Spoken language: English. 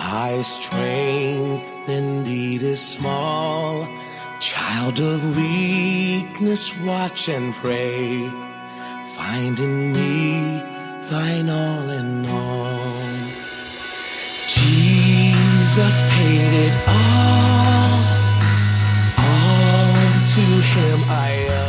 My strength indeed is small. Child of weakness, watch and pray. Find in me thine all in all. Jesus paid it all. All to him I owe.